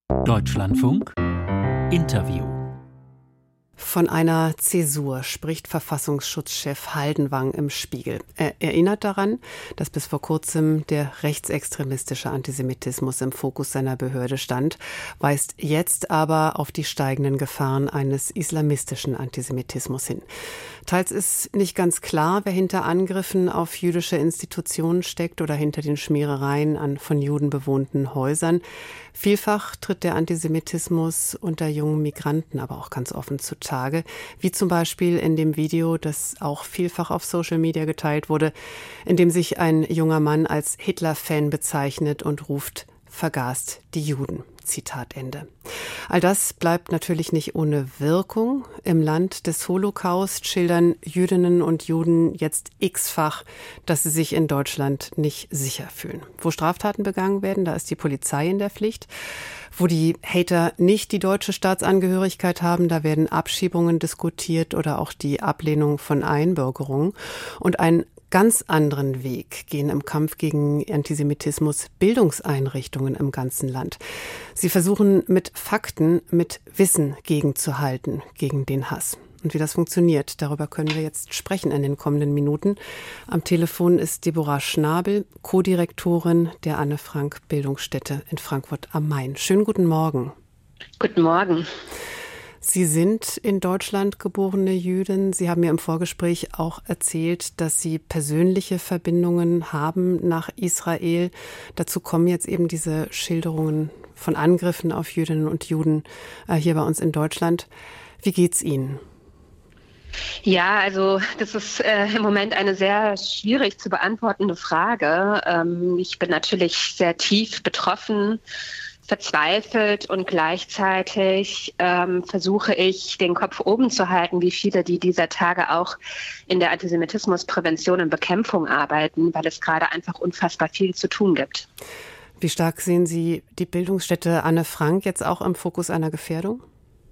Deutschlandfunk Interview. Von einer Zäsur spricht Verfassungsschutzchef Haldenwang im Spiegel. Er erinnert daran, dass bis vor kurzem der rechtsextremistische Antisemitismus im Fokus seiner Behörde stand, weist jetzt aber auf die steigenden Gefahren eines islamistischen Antisemitismus hin. Teils ist nicht ganz klar, wer hinter Angriffen auf jüdische Institutionen steckt oder hinter den Schmierereien an von Juden bewohnten Häusern. Vielfach tritt der Antisemitismus unter jungen Migranten aber auch ganz offen zutage, wie zum Beispiel in dem Video, das auch vielfach auf Social Media geteilt wurde, in dem sich ein junger Mann als Hitler-Fan bezeichnet und ruft: "Vergast die Juden." Zitat Ende. All das bleibt natürlich nicht ohne Wirkung. Im Land des Holocaust schildern Jüdinnen und Juden jetzt x-fach, dass sie sich in Deutschland nicht sicher fühlen. Wo Straftaten begangen werden, da ist die Polizei in der Pflicht. Wo die Hater nicht die deutsche Staatsangehörigkeit haben, da werden Abschiebungen diskutiert oder auch die Ablehnung von Einbürgerungen. Und einen ganz anderen Weg gehen im Kampf gegen Antisemitismus Bildungseinrichtungen im ganzen Land. Sie versuchen mit Fakten, mit Wissen gegenzuhalten gegen den Hass. Und wie das funktioniert, darüber können wir jetzt sprechen in den kommenden Minuten. Am Telefon ist Deborah Schnabel, Co-Direktorin der Anne-Frank-Bildungsstätte in Frankfurt am Main. Schönen guten Morgen. Guten Morgen. Sie sind in Deutschland geborene Jüdin. Sie haben mir im Vorgespräch auch erzählt, dass Sie persönliche Verbindungen haben nach Israel. Dazu kommen jetzt eben diese Schilderungen von Angriffen auf Jüdinnen und Juden hier bei uns in Deutschland. Wie geht's Ihnen? Ja, also das ist im Moment eine sehr schwierig zu beantwortende Frage. Ich bin natürlich sehr tief betroffen, verzweifelt und gleichzeitig versuche ich, den Kopf oben zu halten, wie viele, die dieser Tage auch in der Antisemitismusprävention und Bekämpfung arbeiten, weil es gerade einfach unfassbar viel zu tun gibt. Wie stark sehen Sie die Bildungsstätte Anne Frank jetzt auch im Fokus einer Gefährdung?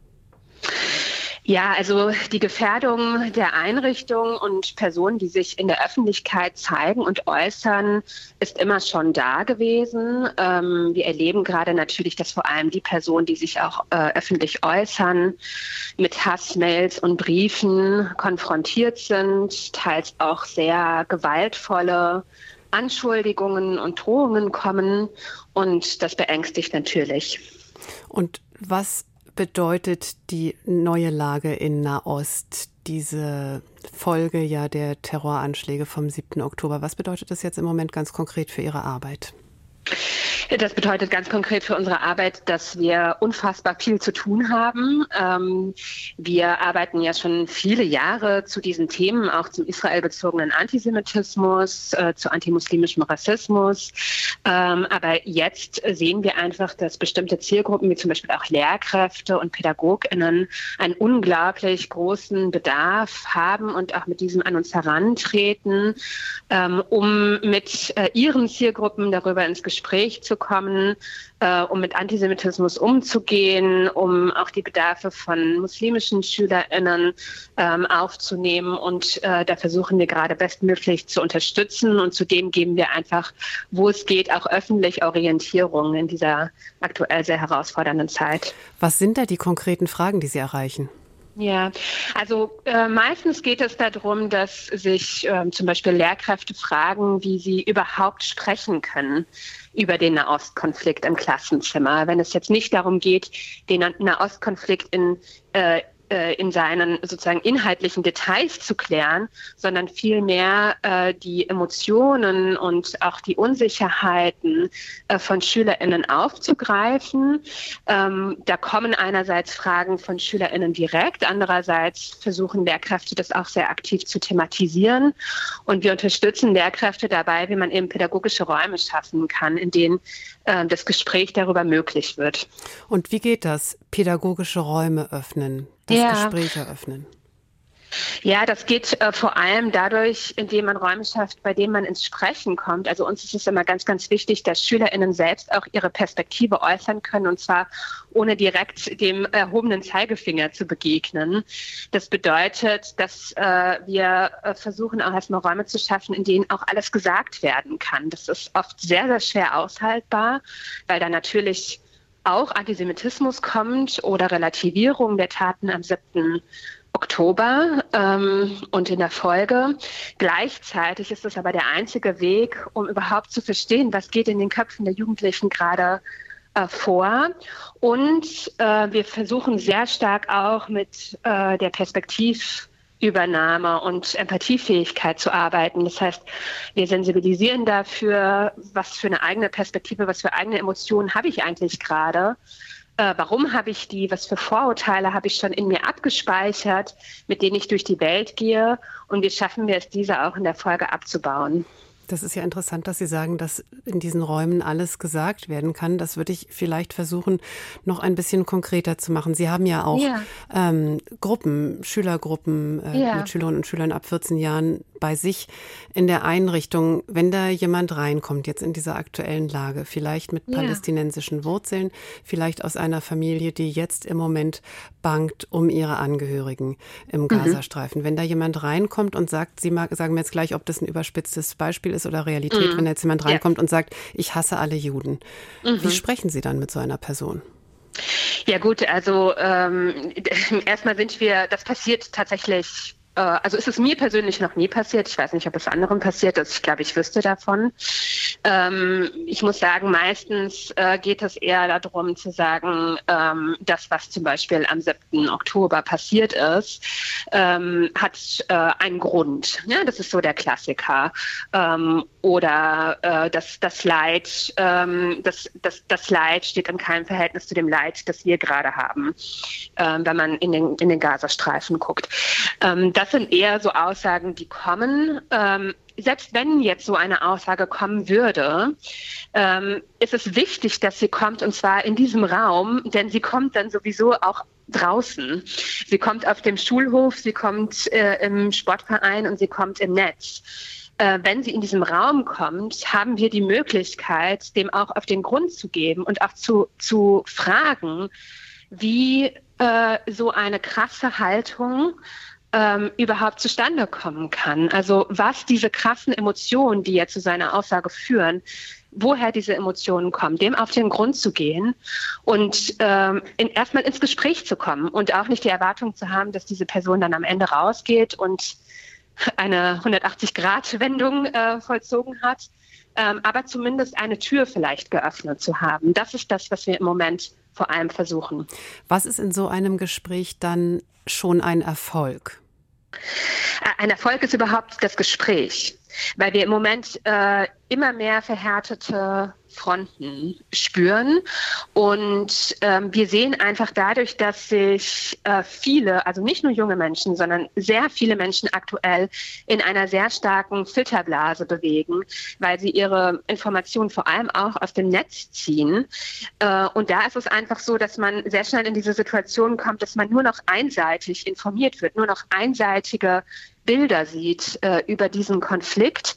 Ja, also die Gefährdung der Einrichtung und Personen, die sich in der Öffentlichkeit zeigen und äußern, ist immer schon da gewesen. Wir erleben gerade natürlich, dass vor allem die Personen, die sich auch öffentlich äußern, mit Hassmails und Briefen konfrontiert sind, teils auch sehr gewaltvolle Anschuldigungen und Drohungen kommen. Und das beängstigt natürlich. Und was bedeutet die neue Lage in Nahost, diese Folge ja der Terroranschläge vom 7. Oktober? Was bedeutet das jetzt im Moment ganz konkret für Ihre Arbeit? Das bedeutet ganz konkret für unsere Arbeit, dass wir unfassbar viel zu tun haben. Wir arbeiten ja schon viele Jahre zu diesen Themen, auch zum israelbezogenen Antisemitismus, zu antimuslimischem Rassismus. Aber jetzt sehen wir einfach, dass bestimmte Zielgruppen, wie zum Beispiel auch Lehrkräfte und PädagogInnen, einen unglaublich großen Bedarf haben und auch mit diesem an uns herantreten, um mit ihren Zielgruppen darüber ins Gespräch zu kommen, um mit Antisemitismus umzugehen, um auch die Bedarfe von muslimischen SchülerInnen aufzunehmen. Und da versuchen wir gerade bestmöglich zu unterstützen. Und zudem geben wir einfach, wo es geht, auch öffentlich Orientierung in dieser aktuell sehr herausfordernden Zeit. Was sind da die konkreten Fragen, die Sie erreichen? Ja, also meistens geht es darum, dass sich zum Beispiel Lehrkräfte fragen, wie sie überhaupt sprechen können über den Nahostkonflikt im Klassenzimmer. Wenn es jetzt nicht darum geht, den Nahostkonflikt in seinen sozusagen inhaltlichen Details zu klären, sondern vielmehr die Emotionen und auch die Unsicherheiten von SchülerInnen aufzugreifen. Da kommen einerseits Fragen von SchülerInnen direkt, andererseits versuchen Lehrkräfte das auch sehr aktiv zu thematisieren. Und wir unterstützen Lehrkräfte dabei, wie man eben pädagogische Räume schaffen kann, in denen das Gespräch darüber möglich wird. Und wie geht das? Pädagogische Räume öffnen, das Gespräch eröffnen? Ja, das geht vor allem dadurch, indem man Räume schafft, bei denen man ins Sprechen kommt. Also uns ist es immer ganz, ganz wichtig, dass SchülerInnen selbst auch ihre Perspektive äußern können, und zwar ohne direkt dem erhobenen Zeigefinger zu begegnen. Das bedeutet, dass wir versuchen, auch erstmal Räume zu schaffen, in denen auch alles gesagt werden kann. Das ist oft sehr, sehr schwer aushaltbar, weil da natürlich auch Antisemitismus kommt oder Relativierung der Taten am 7. Oktober und in der Folge. Gleichzeitig ist es aber der einzige Weg, um überhaupt zu verstehen, was geht in den Köpfen der Jugendlichen gerade vor. Und wir versuchen sehr stark auch mit der Perspektivübernahme und Empathiefähigkeit zu arbeiten. Das heißt, wir sensibilisieren dafür, was für eine eigene Perspektive, was für eigene Emotionen habe ich eigentlich gerade. Warum habe ich die? Was für Vorurteile habe ich schon in mir abgespeichert, mit denen ich durch die Welt gehe? Und wie schaffen wir es, diese auch in der Folge abzubauen? Das ist ja interessant, dass Sie sagen, dass in diesen Räumen alles gesagt werden kann. Das würde ich vielleicht versuchen, noch ein bisschen konkreter zu machen. Sie haben ja auch Gruppen, Schülergruppen mit Schülerinnen und Schülern ab 14 Jahren bei sich in der Einrichtung. Wenn da jemand reinkommt, jetzt in dieser aktuellen Lage, vielleicht mit palästinensischen Wurzeln, vielleicht aus einer Familie, die jetzt im Moment bangt um ihre Angehörigen im Gazastreifen. Wenn da jemand reinkommt und sagt, sagen mir jetzt gleich, ob das ein überspitztes Beispiel ist oder Realität, wenn da jetzt jemand reinkommt und sagt, ich hasse alle Juden. Wie sprechen Sie dann mit so einer Person? Ja gut, also erstmal das passiert tatsächlich, also ist es mir persönlich noch nie passiert. Ich weiß nicht, ob es anderen passiert ist. Ich glaube, ich wüsste davon. Ich muss sagen, meistens geht es eher darum zu sagen, das, was zum Beispiel am 7. Oktober passiert ist, hat einen Grund. Ja, das ist so der Klassiker. Oder das Leid, das Leid steht in keinem Verhältnis zu dem Leid, das wir gerade haben, wenn man in den Gazastreifen guckt. Das sind eher so Aussagen, die kommen. Selbst wenn jetzt so eine Aussage kommen würde, ist es wichtig, dass sie kommt, und zwar in diesem Raum, denn sie kommt dann sowieso auch draußen. Sie kommt auf dem Schulhof, sie kommt im Sportverein und sie kommt im Netz. Wenn sie in diesem Raum kommt, haben wir die Möglichkeit, dem auch auf den Grund zu geben und auch zu fragen, wie so eine krasse Haltung überhaupt zustande kommen kann. Also was diese krassen Emotionen, die ja zu seiner Aussage führen, woher diese Emotionen kommen, dem auf den Grund zu gehen und erstmal ins Gespräch zu kommen und auch nicht die Erwartung zu haben, dass diese Person dann am Ende rausgeht und eine 180-Grad-Wendung vollzogen hat, aber zumindest eine Tür vielleicht geöffnet zu haben. Das ist das, was wir im Moment vor allem versuchen. Was ist in so einem Gespräch dann schon ein Erfolg? Ein Erfolg ist überhaupt das Gespräch, weil wir im Moment immer mehr verhärtete Fronten spüren. Und wir sehen einfach dadurch, dass sich viele, also nicht nur junge Menschen, sondern sehr viele Menschen aktuell in einer sehr starken Filterblase bewegen, weil sie ihre Informationen vor allem auch aus dem Netz ziehen. Und da ist es einfach so, dass man sehr schnell in diese Situation kommt, dass man nur noch einseitig informiert wird, nur noch einseitige Bilder sieht über diesen Konflikt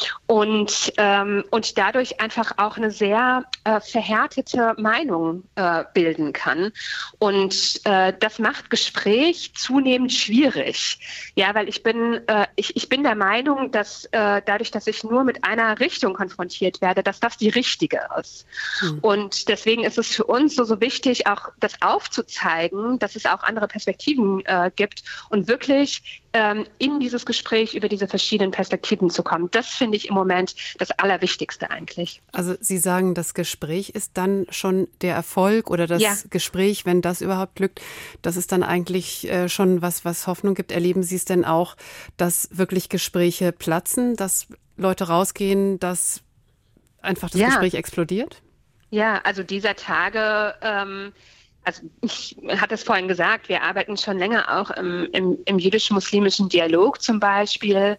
und dadurch einfach auch eine sehr verhärtete Meinung bilden kann. Und das macht Gespräch zunehmend schwierig. Ja, weil ich bin der Meinung, dass dadurch, dass ich nur mit einer Richtung konfrontiert werde, dass das die richtige ist. Und deswegen ist es für uns so wichtig, auch das aufzuzeigen, dass es auch andere Perspektiven gibt und wirklich in dieses Gespräch über diese verschiedenen Perspektiven zu kommen. Das finde ich im Moment das Allerwichtigste eigentlich. Also Sie sagen, das Gespräch ist dann schon der Erfolg oder das Gespräch, wenn das überhaupt glückt, das ist dann eigentlich schon was Hoffnung gibt. Erleben Sie es denn auch, dass wirklich Gespräche platzen, dass Leute rausgehen, dass einfach das Gespräch explodiert? Ja, also dieser Tage also ich hatte es vorhin gesagt, wir arbeiten schon länger auch im jüdisch-muslimischen Dialog zum Beispiel.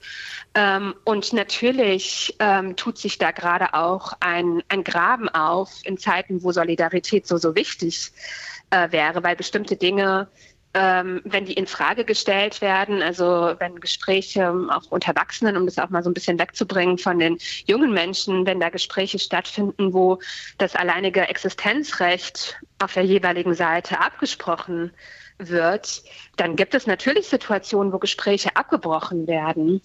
Und natürlich tut sich da gerade auch ein Graben auf in Zeiten, wo Solidarität so wichtig wäre, weil bestimmte Dinge, wenn die in Frage gestellt werden, also wenn Gespräche auch unter Erwachsenen, um das auch mal so ein bisschen wegzubringen von den jungen Menschen, wenn da Gespräche stattfinden, wo das alleinige Existenzrecht auf der jeweiligen Seite abgesprochen wird, dann gibt es natürlich Situationen, wo Gespräche abgebrochen werden.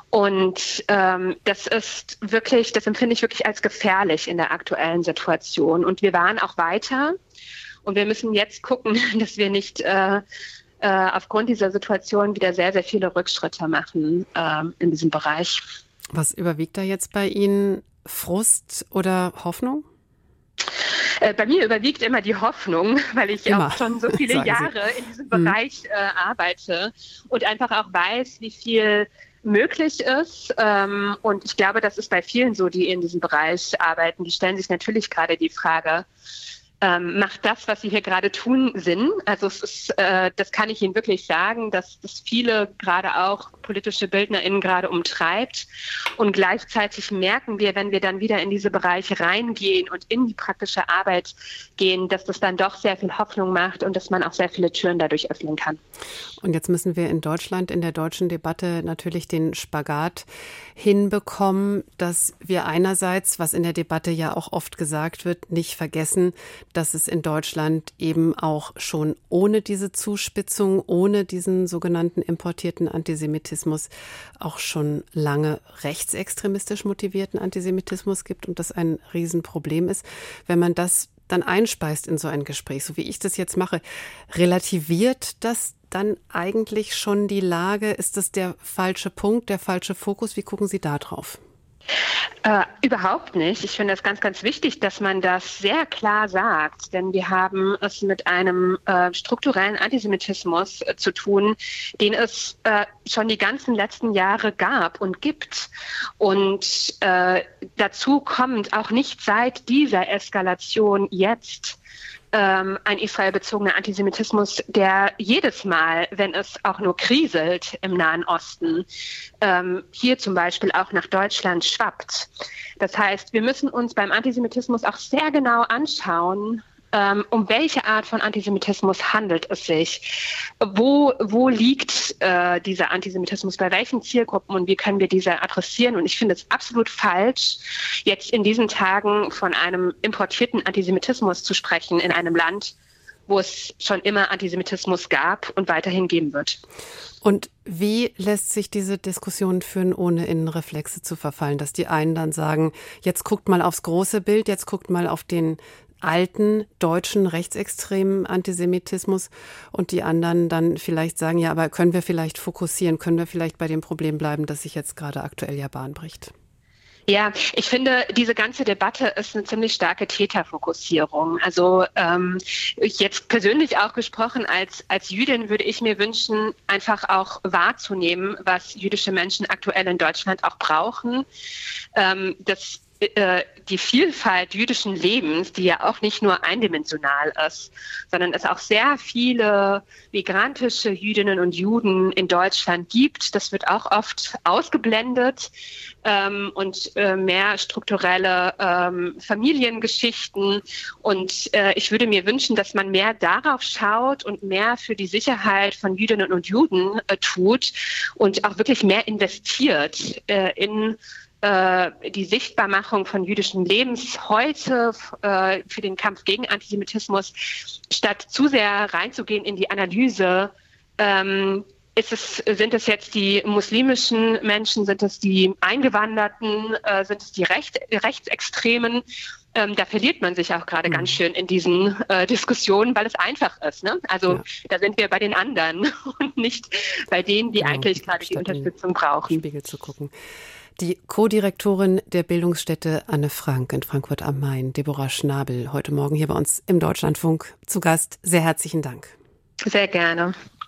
Und das empfinde ich wirklich als gefährlich in der aktuellen Situation. Und wir waren auch weiter. Und wir müssen jetzt gucken, dass wir nicht aufgrund dieser Situation wieder sehr, sehr viele Rückschritte machen in diesem Bereich. Was überwiegt da jetzt bei Ihnen? Frust oder Hoffnung? Bei mir überwiegt immer die Hoffnung, weil ich auch schon so viele Jahre in diesem Bereich arbeite und einfach auch weiß, wie viel möglich ist. Und ich glaube, das ist bei vielen so, die in diesem Bereich arbeiten. Die stellen sich natürlich gerade die Frage, macht das, was Sie hier gerade tun, Sinn? Also es ist, das kann ich Ihnen wirklich sagen, dass das viele, gerade auch politische BildnerInnen, gerade umtreibt. Und gleichzeitig merken wir, wenn wir dann wieder in diese Bereiche reingehen und in die praktische Arbeit gehen, dass das dann doch sehr viel Hoffnung macht und dass man auch sehr viele Türen dadurch öffnen kann. Und jetzt müssen wir in Deutschland, in der deutschen Debatte natürlich den Spagat hinbekommen, dass wir einerseits, was in der Debatte ja auch oft gesagt wird, nicht vergessen, dass es in Deutschland eben auch schon ohne diese Zuspitzung, ohne diesen sogenannten importierten Antisemitismus auch schon lange rechtsextremistisch motivierten Antisemitismus gibt und das ein Riesenproblem ist. Wenn man das dann einspeist in so ein Gespräch, so wie ich das jetzt mache, relativiert das dann eigentlich schon die Lage? Ist das der falsche Punkt, der falsche Fokus? Wie gucken Sie da drauf? Überhaupt nicht. Ich finde es ganz, ganz wichtig, dass man das sehr klar sagt, denn wir haben es mit einem strukturellen Antisemitismus zu tun, den es schon die ganzen letzten Jahre gab und gibt. Und dazu kommt auch nicht seit dieser Eskalation jetzt ein israelbezogener Antisemitismus, der jedes Mal, wenn es auch nur kriselt im Nahen Osten, hier zum Beispiel auch nach Deutschland schwappt. Das heißt, wir müssen uns beim Antisemitismus auch sehr genau anschauen, um welche Art von Antisemitismus handelt es sich? Wo liegt dieser Antisemitismus? Bei welchen Zielgruppen und wie können wir diese adressieren? Und ich finde es absolut falsch, jetzt in diesen Tagen von einem importierten Antisemitismus zu sprechen in einem Land, wo es schon immer Antisemitismus gab und weiterhin geben wird. Und wie lässt sich diese Diskussion führen, ohne in Reflexe zu verfallen? Dass die einen dann sagen, jetzt guckt mal aufs große Bild, jetzt guckt mal auf den alten deutschen rechtsextremen Antisemitismus und die anderen dann vielleicht sagen, ja, aber können wir vielleicht fokussieren, können wir vielleicht bei dem Problem bleiben, das sich jetzt gerade aktuell ja Bahn bricht? Ja, ich finde, diese ganze Debatte ist eine ziemlich starke Täterfokussierung. Also jetzt persönlich auch gesprochen, als Jüdin würde ich mir wünschen, einfach auch wahrzunehmen, was jüdische Menschen aktuell in Deutschland auch brauchen. Die Vielfalt jüdischen Lebens, die ja auch nicht nur eindimensional ist, sondern es auch sehr viele migrantische Jüdinnen und Juden in Deutschland gibt. Das wird auch oft ausgeblendet und mehr strukturelle Familiengeschichten. Und ich würde mir wünschen, dass man mehr darauf schaut und mehr für die Sicherheit von Jüdinnen und Juden tut und auch wirklich mehr investiert in die Sichtbarmachung von jüdischen Lebens heute für den Kampf gegen Antisemitismus, statt zu sehr reinzugehen in die Analyse, sind es jetzt die muslimischen Menschen, sind es die Eingewanderten, sind es die Rechtsextremen? Da verliert man sich auch gerade ganz schön in diesen Diskussionen, weil es einfach ist. Ne? Also da sind wir bei den anderen und nicht bei denen, die eigentlich gerade die Unterstützung brauchen. Spiegel zu gucken. Die Co-Direktorin der Bildungsstätte Anne Frank in Frankfurt am Main, Deborah Schnabel, heute Morgen hier bei uns im Deutschlandfunk zu Gast. Sehr herzlichen Dank. Sehr gerne.